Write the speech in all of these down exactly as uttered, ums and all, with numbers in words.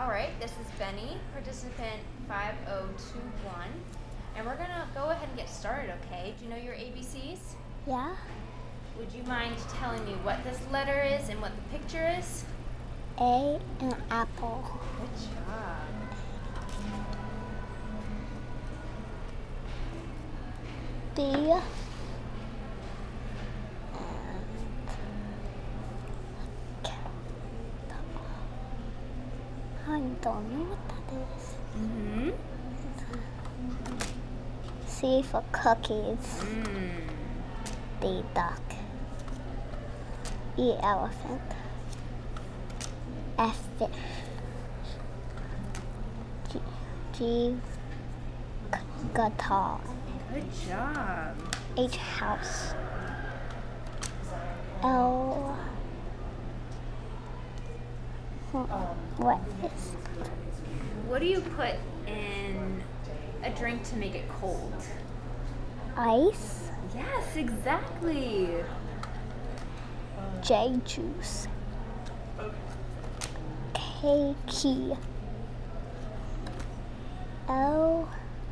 All right, this is Benny, participant five oh two one, and we're gonna go ahead and get started, okay? Do you know your A B Cs? Yeah. Would you mind telling me what this letter is and what the picture is? A, an apple. Good job. B, and I don't know what that is. Mm-hmm. C for cookies. Mm. D, duck. E, elephant. F, fish. G, G g- guitar. Good job. H, house. L, hmm, what is What do you put in a drink to make it cold? ice? Yes, exactly. J, juice. K, key. L,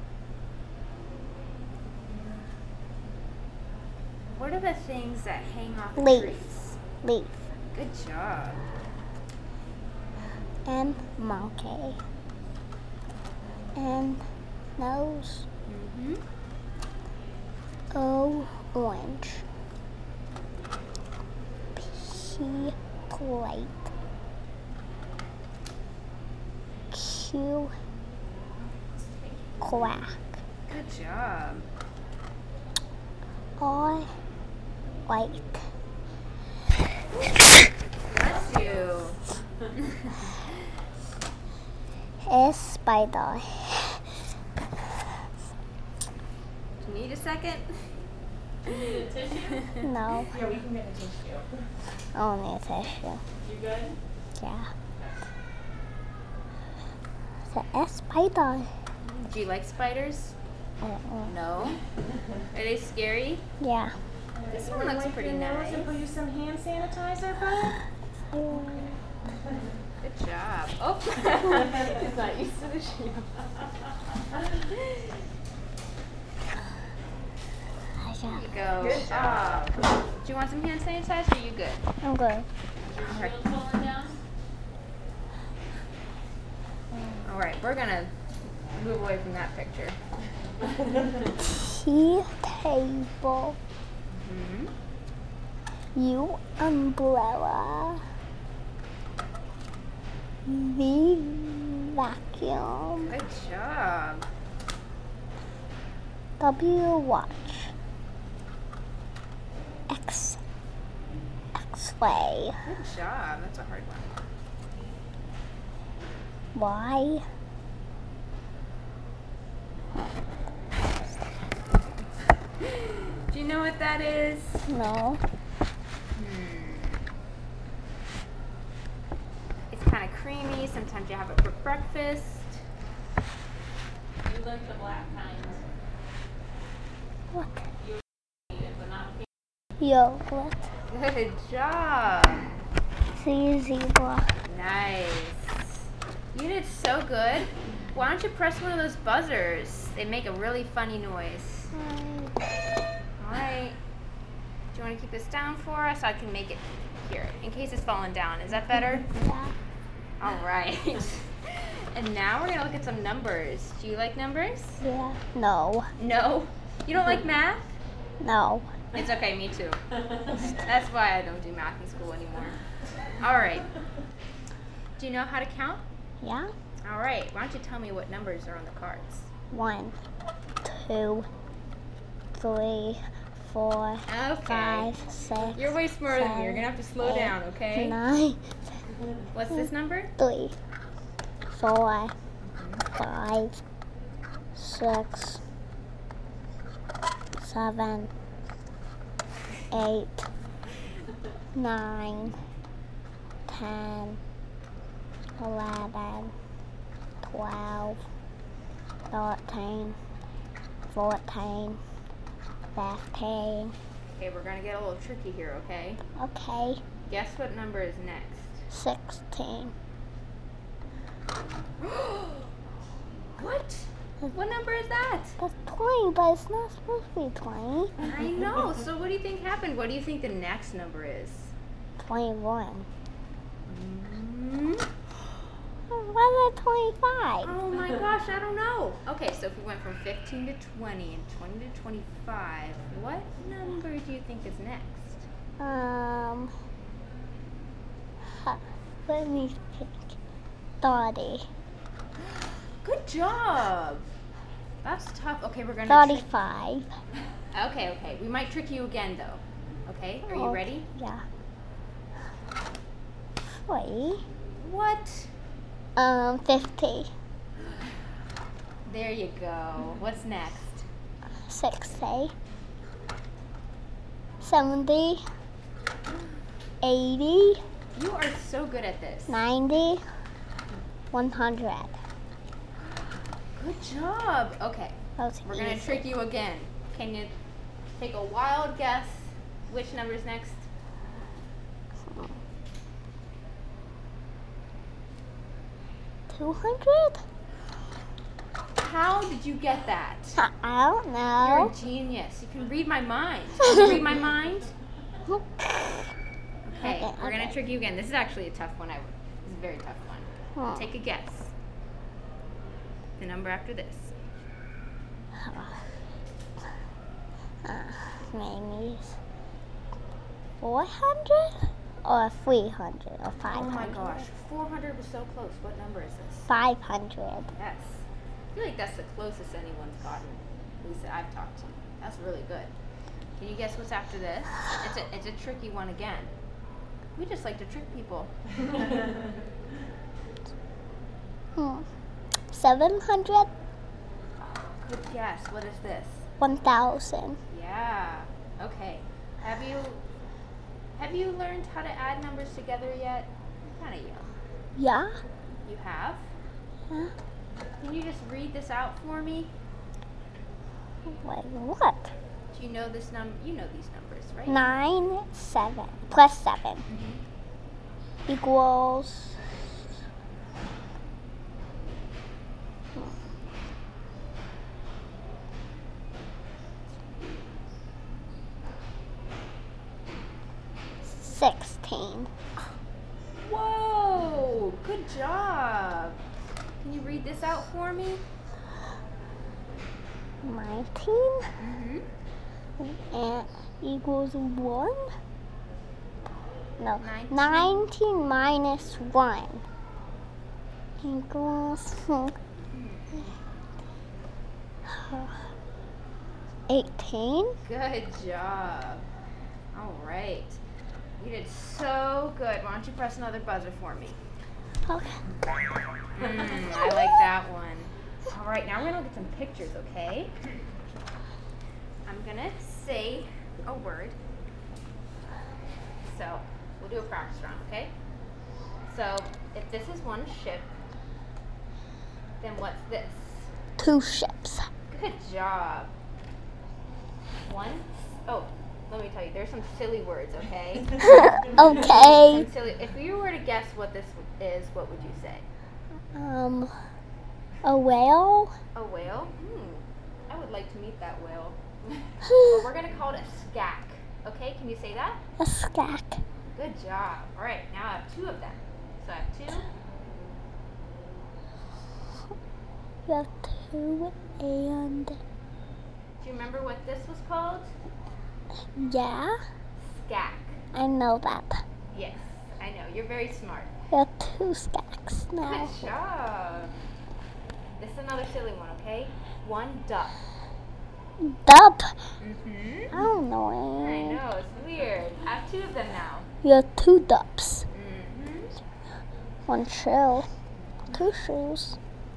What are the things that hang off the Leaf. trees? leaf. Good job. N, monkey. N, nose. Mm-hmm. O, orange. P, plate. Q, quack. Good job. R, white. Bless you. S, spider. Do you need a second? You need a tissue? No, Yeah, we can get a tissue. only a tissue. You good? Yeah. The S, spider. Do you like spiders? Uh-uh. No. Are they scary? Yeah. This one looks Wipe pretty your nose nice. and put you some hand sanitizer, bud. Good job. Oh. He's not used to the shoe. There you go. Good job. Do you want some hand sanitizer or are you good? I'm good. All right. Pulling down? All right, we're gonna move away from that picture. T, table. Hmm. U, umbrella. V, vacuum. Good job. W, watch. X, X-ray. Good job. That's a hard one. Y, Do you know what that is? no. Hmm. It's kind of creamy. Sometimes you have it for breakfast. You like the black kind. What? But not pink. Yogurt. Good job. C, zebra. Nice. You did so good. Why don't you press one of those buzzers? They make a really funny noise. All right. Do you want to keep this down for us? I can make it here in case it's falling down. Is that better? Yeah. All right. And now we're going to look at some numbers. Do you like numbers? Yeah. No. No? You don't like math? No. It's okay, me too. That's why I don't do math in school anymore. All right. Do you know how to count? Yeah. All right. Why don't you tell me what numbers are on the cards? One, two, three, four, Okay. five, six. You're way smarter than me. You're seven, going to have to slow eight, down, okay? Nine, What's this number? three, four, five, six, seven, eight, nine, ten, eleven, twelve, thirteen, fourteen, fifteen. Okay, we're going to get a little tricky here, okay? Okay, Guess what number is next? sixteen. What? What number is that? That's twenty, but it's not supposed to be twenty. I know. So what do you think happened? What do you think the next number is? twenty-one. Mm, Why is it twenty-five? Oh my gosh, I don't know. Okay, so if we went from fifteen to twenty and twenty to twenty-five, what number do you think is next? Um, huh, let me think. thirty. Good job. That's tough. Okay, we're gonna. Trick- thirty-five. okay, okay. We might trick you again though. Okay, are you Okay, ready? Yeah. Three. What? Um, fifty. There you go. What's next? sixty. seventy. eighty. You are so good at this. ninety. one hundred. Good job. Okay, That was we're gonna easy. trick you again. Can you take a wild guess which number's next? two hundred? How did you get that? I don't You're know. a genius. You can read my mind. Can you read my mind? Okay, Okay, we're gonna okay. trick you again. This is actually a tough one. I this is a very tough one. Hmm. Take a guess. The number after this. Uh, maybe four hundred or three hundred or five Oh hundred. my gosh, four hundred was so close. What number is this? five hundred. Yes. I feel like that's the closest anyone's gotten. At least that I've talked to. That's really good. Can you guess what's after this? It's a it's a tricky one again. We just like to trick people. Hmm. seven hundred. Good guess. What is this? one thousand. Yeah. Okay. Have you have you learned how to add numbers together yet? You're kind of young. Yeah? You have? Yeah. Can you just read this out for me? Wait, what? Do you know this number? You know these numbers, right? Nine, seven, plus seven Mhm. equals. Sixteen. Whoa! Good job. Can you read this out for me? Nineteen Mm-hmm. and equals one. No, Nineteen. nineteen minus one equals eighteen. Good job. All right. You did so good. Why don't you press another buzzer for me? Okay. Mm, I like that one. All right, now we're gonna look at some pictures, okay? I'm gonna say a word. So we'll do a practice round, okay? So if this is one ship, then what's this? Two ships. Good job. One. Oh, let me tell you, there's some silly words, okay? Okay. Some silly. If you were to guess what this is, what would you say? Um, a whale. A whale? Hmm. I would like to meet that whale. But we're gonna call it a skack. Okay, can you say that? A skack. Good job. All right, now I have two of them. So I have two. You have two and Do you remember what this was called? yeah, Skack. I know that. Yes, I know. You're very smart. You have two skacks now. Good job. This is another silly one, okay? One duck. Dup. Mm-hmm. I don't know. I know, it's weird. I have two of them now. You have two dups. Mm-hmm. One shoe. Two shoes.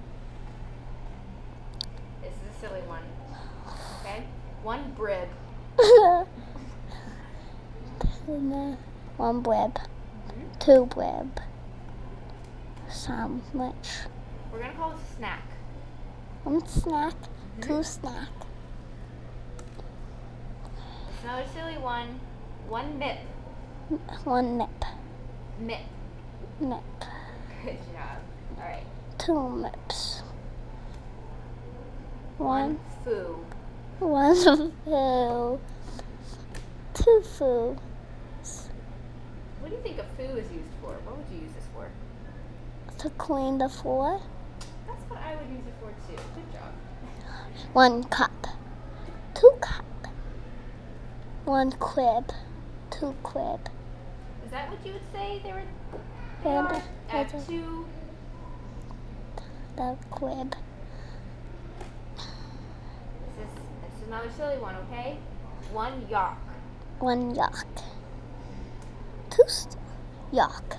This is a silly one. Okay? One brib. One blib. Mhm. Two blib. Sandwich. We're gonna call this a snack. One snack. Two snack. It's another silly one. One mip. One nip. Mip. Nip. Good job. All right. tulips. One One, foo. one foo. Two foo. What do you think a foo is used for? What would you use this for? To clean the floor. That's what I would use it for too. Good job. One cup. Two cup. One crib. Two crib. Is that what you would say they were? They And are at the- two. the crib. This is this is another silly one, okay? One yolk. One yuck. Two st- yuck.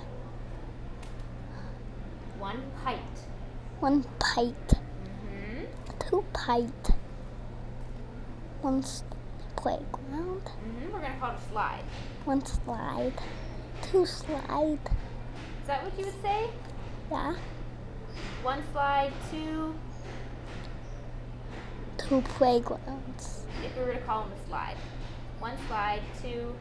One pint. One pint. Mm-hmm. Two pint. One s- playground. Mm-hmm. We're gonna call it a slide. One slide. Two slide. Is that what you would say? Yeah. One slide, two. Two playgrounds. If we were to call them a slide. One slide, two.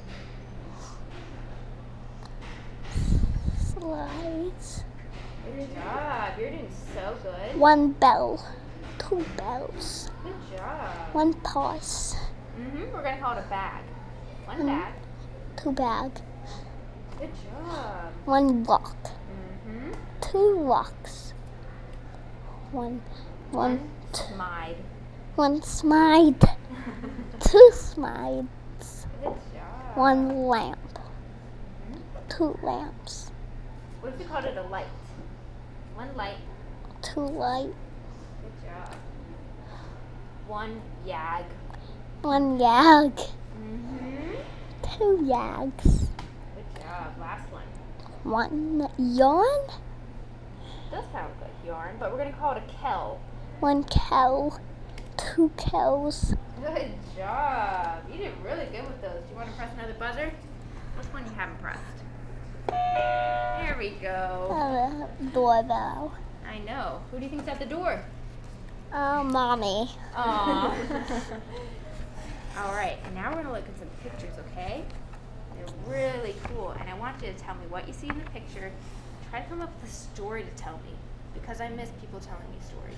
Slides. Good job. You're doing so good. One bell. Two bells. Good job. One purse. Mm-hmm. We're gonna call it a bag. One Mm. bag. Two bag. Good job. One rock. Mm-hmm. Two rocks. One. One. One T- smide. one smide. Two smides. Good job. One lamp. Two lamps. What if we called it a light? One light. Two light. Good job. One yag. One yag. Mm-hmm. Two yags. Good job. Last one. One yarn. Does sound good, yarn, but we're gonna call it a kell. One cow. Two cows. Good job. You did really good with those. Do you want to press another buzzer? Which one you haven't pressed? There we go. Uh, doorbell. I know. Who do you think's at the door? Oh, mommy. Aw. All right, and now we're gonna look at some pictures, okay? They're really cool, and I want you to tell me what you see in the picture. Try to come up with a story to tell me, because I miss people telling me stories.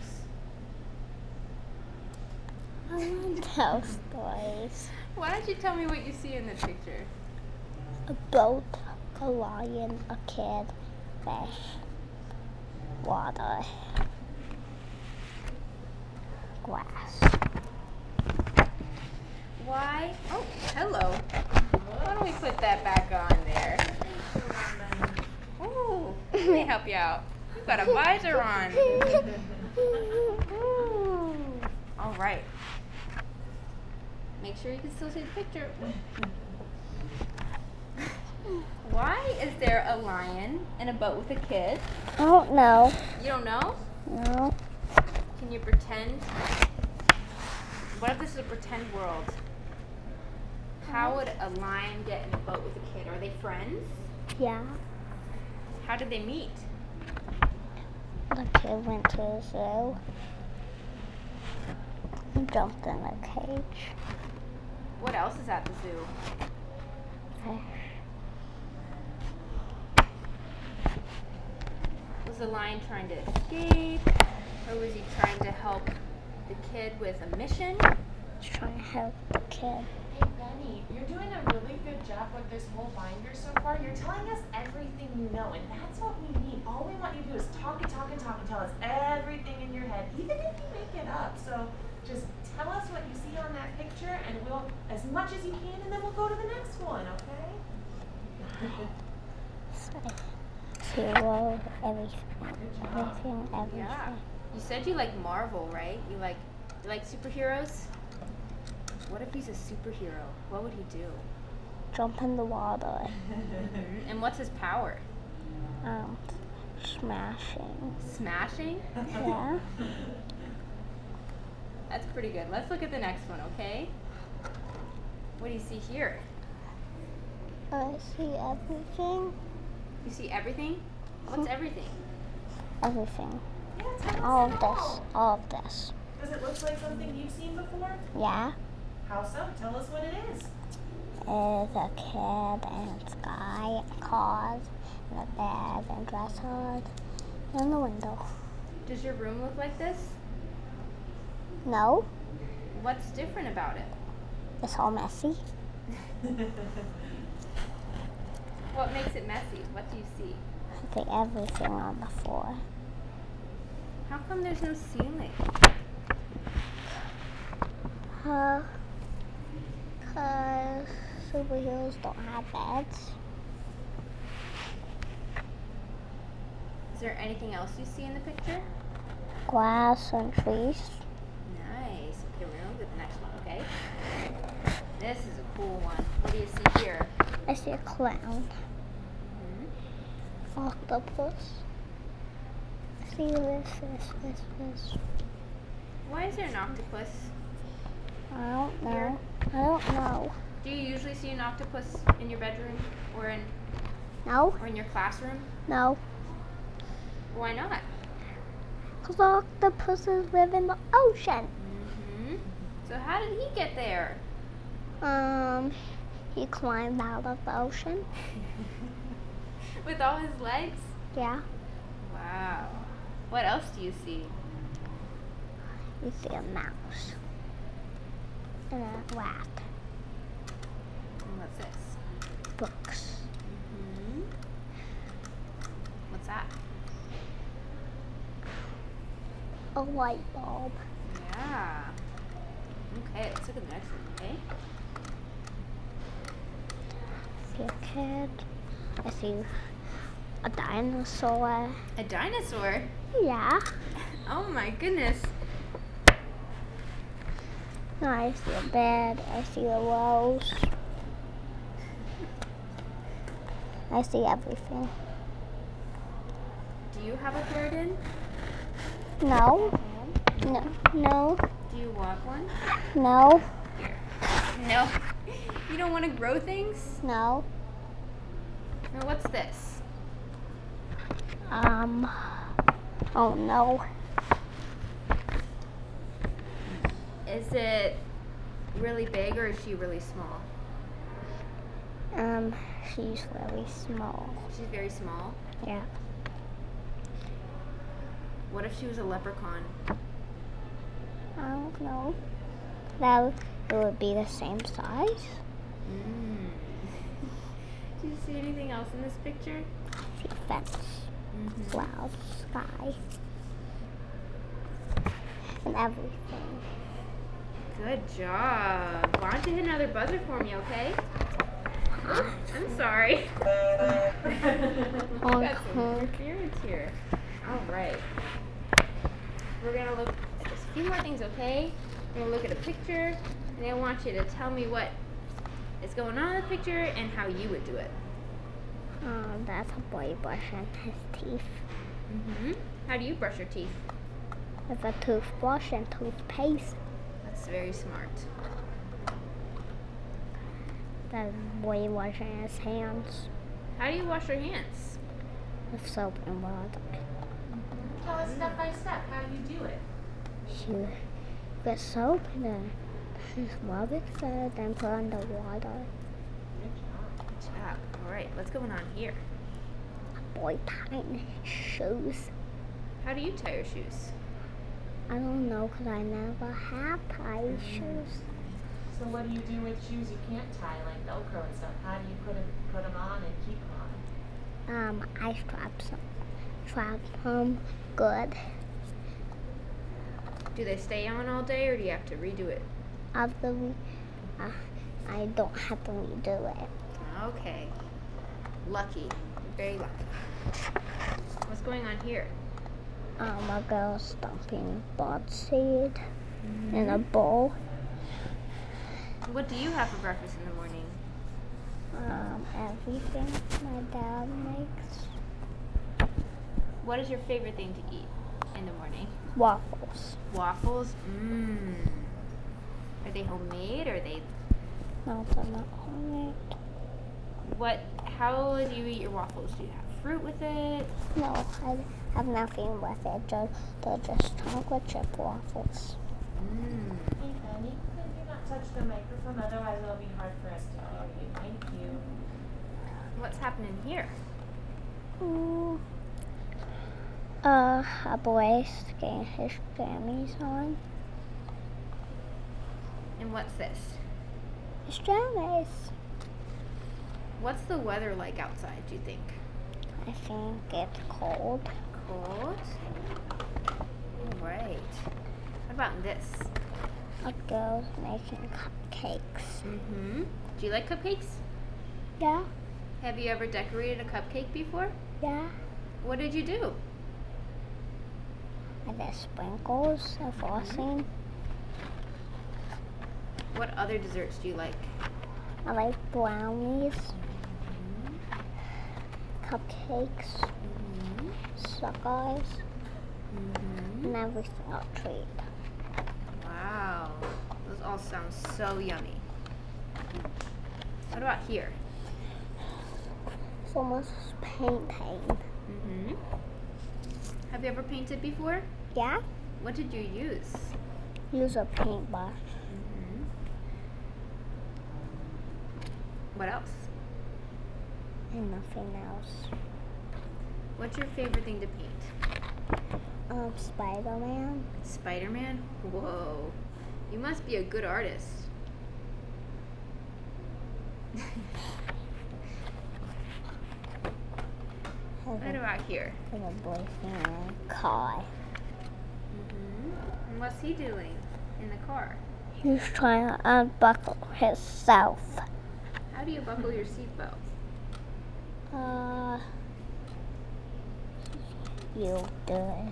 I want to tell stories. Why don't you tell me what you see in the picture? A boat, a lion, a kid, fish, water, grass. Why? Oh, hello. Why don't we put that back on there? Ooh, let me help you out. You've got a visor on. Ooh. All right. Make sure you can still see the picture. Why is there a lion in a boat with a kid? I don't know. You don't know? No. Can you pretend? What if this is a pretend world? How would a lion get in a boat with a kid? Are they friends? Yeah. How did they meet? The kid went to the zoo. He jumped in a cage. What else is at the zoo? Fish. Was the lion trying to escape? Or was he trying to help the kid with a mission? He's trying to help the kid. Hey, Benny, you're doing a really good job with this whole binder so far. You're telling us everything you know, and that's what we need. All we want you to do is talk and talk and talk and tell us everything in your head, even if you make it up. So just tell us what you see on that picture, and we'll, as much as you can, and then we'll go to the next one, okay? Zero, everything, Good job. everything, everything. Yeah. You said you like Marvel, right? You like you like superheroes? What if he's a superhero? What would he do? Jump in the water. Mhm. And what's his power? Um, smashing. Smashing? Yeah. That's pretty good. Let's look at the next one, okay? What do you see here? I see everything. You see everything? What's everything? Everything. Yeah, tell us All it of this. All of this. Does it look like something you've seen before? Yeah. How so? Tell us what it is. There's a kid and sky and cars and a bed and dressers In the window. Does your room look like this? No, What's different about it? it's all messy. What makes it messy? What do you see? I think everything on the floor. How come there's no ceiling? Uh, cause superheroes don't have beds. Is there anything else you see in the picture? Grass and trees. Nice. Okay, we're gonna look at the next one, okay? This is a cool one. What do you see here? I see a clown. Hmm? Octopus. I see this, this, this, this. Why is there an octopus? I don't Here. know. I don't know. Do you usually see an octopus in your bedroom or in No, or in your classroom? no. Why not? Because octopuses live in the ocean. Mm-hmm. So how did he get there? Um, he climbed out of the ocean. With all his legs? Yeah. Wow. What else do you see? You see a mouse. And a rat. And what's this? Books. Mm-hmm. What's that? A light bulb. Yeah. Okay, let's look at the next one, okay? I see a kid. I see a dinosaur. A dinosaur? Yeah. Oh my goodness. I see a bed. I see a rose. I see everything. Do you have a garden? No. No. No. Do you want one? No. Here. No. You don't want to grow things? No. Now what's this? Um. Oh no. Is it really big or is she really small? Um. She's really small. She's very small. Yeah. What if she was a leprechaun? I don't know. That would, it would be the same size. Mm. Do you see anything else in this picture? See a fence. Mm-hmm. Cloud, sky, and everything. Good job. Why don't you hit another buzzer for me, okay? I'm sorry. Got some Okay. interference here. All right. We're gonna look at just a few more things, okay? We're gonna look at a picture, and I want you to tell me what is going on in the picture and how you would do it. Um, that's a boy brushing his teeth Mm-hmm. How do you brush your teeth? with a toothbrush and toothpaste. That's very smart. That's a boy washing his hands How do you wash your hands? with soap and water. Tell us step by step how you do it. You get soap and then you rub it first, then put on the water. Good job. Good job. All right, what's going on here? Boy tying his shoes. How do you tie your shoes? I don't know because I never have tied shoes. So what do you do with shoes you can't tie, like Velcro and stuff? How do you put them, put them on and keep them on? Um, I strap some, strap them good. Do they stay on all day, or do you have to redo it? After we, uh, I don't have to redo it. Okay. Lucky. Very lucky. What's going on here? Um, a girl dumping bud seed in a bowl. What do you have for breakfast in the morning? Um, everything my dad makes. What is your favorite thing to eat in the morning? Waffles. Waffles? Mmm. Are they homemade, or are they... No, they're not homemade. What, how do you eat your waffles? Do you have fruit with it? No, I have nothing with it. Just, they're just chocolate chip waffles. Mmm. Hey, honey, could you not touch the microphone? Otherwise, it'll be hard for us to hear you. Thank you. What's happening here? Mm. Uh, a boy's getting his jammies on. And what's this? His jammies. What's the weather like outside, do you think? I think it's cold. Cold? Alright. What about this? A girl's making cupcakes. Mm-hmm. Do you like cupcakes? Yeah, Have you ever decorated a cupcake before? yeah. What did you do? And there's sprinkles and frosting. What other desserts do you like? I like brownies, cupcakes, Mm-hmm. suckers, Mm-hmm. and everything I'll treat. Wow. Those all sound so yummy. What about here? Someone's painting. Mm-hmm. Have you ever painted before? Yeah? What did you use? Use a paintbrush. Mm-hmm. What else? And nothing else. What's your favorite thing to paint? Um, Spider-Man. Spider-Man? Whoa. You must be a good artist. What about here? There's a boyfriend in a car. Mm-hmm. And what's he doing in the car? He's trying to unbuckle himself. How do you buckle your seatbelt? Uh, you do it.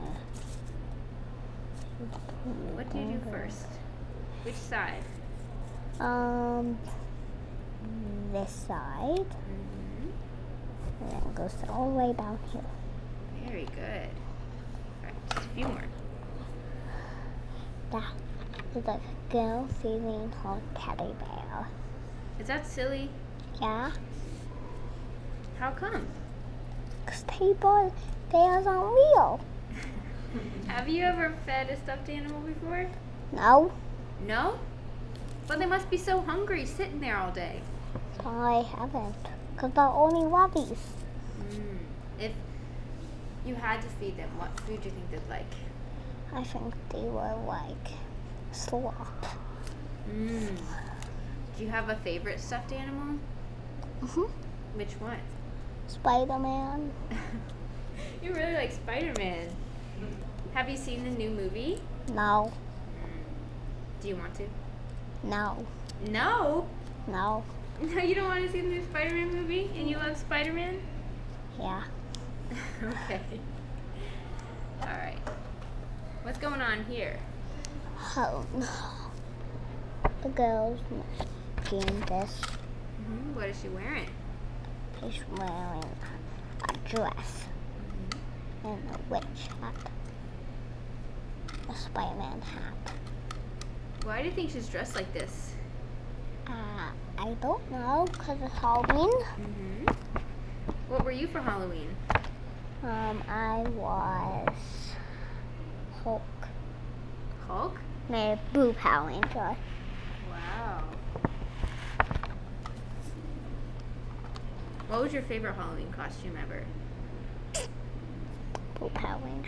What do you do first? Which side? Um, this side, Mm-hmm. and then it goes all the way down here. Very good. All right, just a few more. That is a girl feeding her teddy bear. Is that silly? Yeah, How come? because teddy bear- bears aren't real. Have you ever fed a stuffed animal before? No, No? But they must be so hungry sitting there all day. I haven't, because they're only rubbies. Mm. If you had to feed them, what food do you think they'd like? I think they were like slop. Mm. Do you have a favorite stuffed animal? Mm-hmm. Which one? Spider-Man. You really like Spider-Man. Have you seen the new movie? No, Do you want to? no, No? no. No, you don't want to see the new Spider-Man movie? And you love Spider-Man? Yeah. Okay. Alright. What's going on here? Oh no. The girl's making this. Mm-hmm. What is she wearing? She's wearing a dress and a witch hat. A Spider-Man hat. Why do you think she's dressed like this? Uh, I don't know, because it's Halloween. Mm-hmm. What were you for Halloween? Um, I was Hulk. Hulk? No, Blue Power Ranger. Wow. What was your favorite Halloween costume ever? Blue Power Ranger.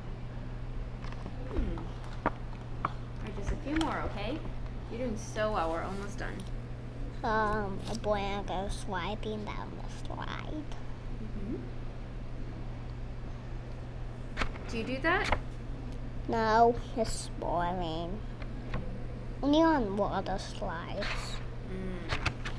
Hmm. Alright, just a few more, okay? You're doing so well. We're almost done. Um, a boy and a girl sliding down the slide. Mm-hmm. Do you do that? No, it's boring. Only on water slides. Mm.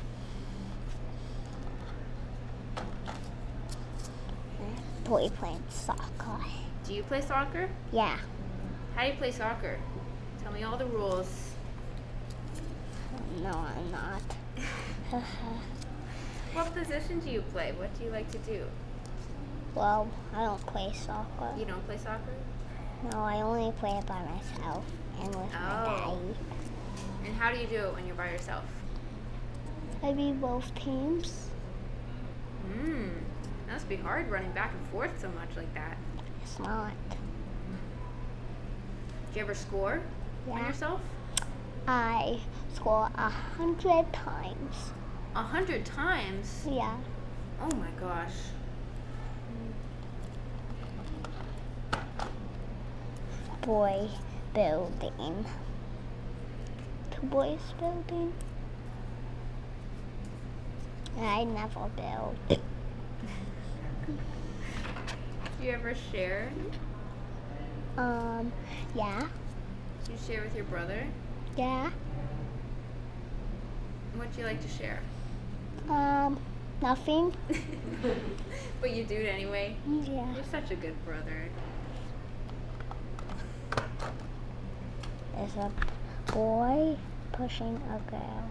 Boy playing soccer. Do you play soccer? Yeah. How do you play soccer? Tell me all the rules. No, I'm not. What position do you play? What do you like to do? Well, I don't play soccer. You don't play soccer? No, I only play it by myself and with my Oh. daddy. And how do you do it when you're by yourself? I beat both teams. Hmm. That must be hard running back and forth so much like that. It's not. Do you ever score on Yeah. yourself? I score a hundred times. A hundred times? Yeah. Oh my gosh. boy building. Two boys building. I never build. Do you ever share? Um, yeah, Do you share with your brother? yeah. What do you like to share? Um, nothing. But you do it anyway. Yeah. You're such a good brother. There's a boy pushing a girl.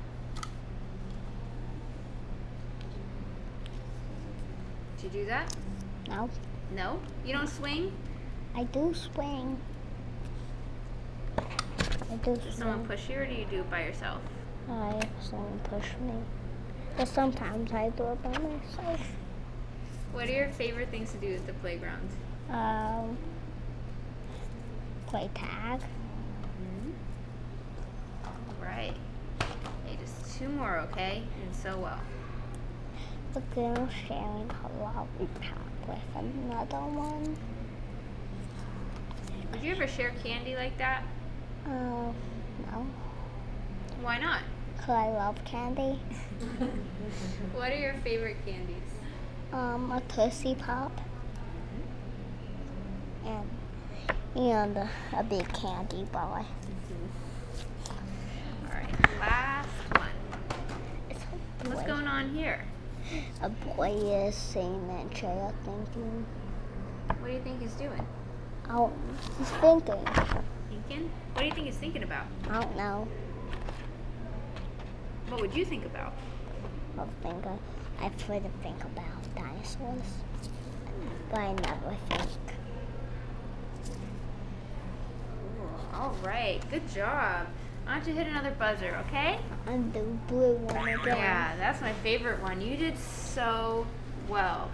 Did you do that? No, No? You don't swing? I do swing. I do Does someone swing. push you or do you do it by yourself? I someone push me. But sometimes I do it by myself. What are your favorite things to do at the playground? Um, play tag. Right. Hey, just two more, okay? And so well. The girl sharing her lollipop with another one. Would you ever share candy like that? Uh, no, Why not? 'cause I love candy. What are your favorite candies? Um, a Tootsie Pop. And, and a, a big candy bar. All right, last one. It's a boy. What's going on here? A boy is sitting in a chair thinking. What do you think he's doing? Oh, he's thinking. Thinking? What do you think he's thinking about? I don't know. What would you think about? I think I, I try to think about dinosaurs, but I never think. All right, good job. Why don't you hit another buzzer, okay? And the blue one again. Yeah, that's my favorite one. You did so well.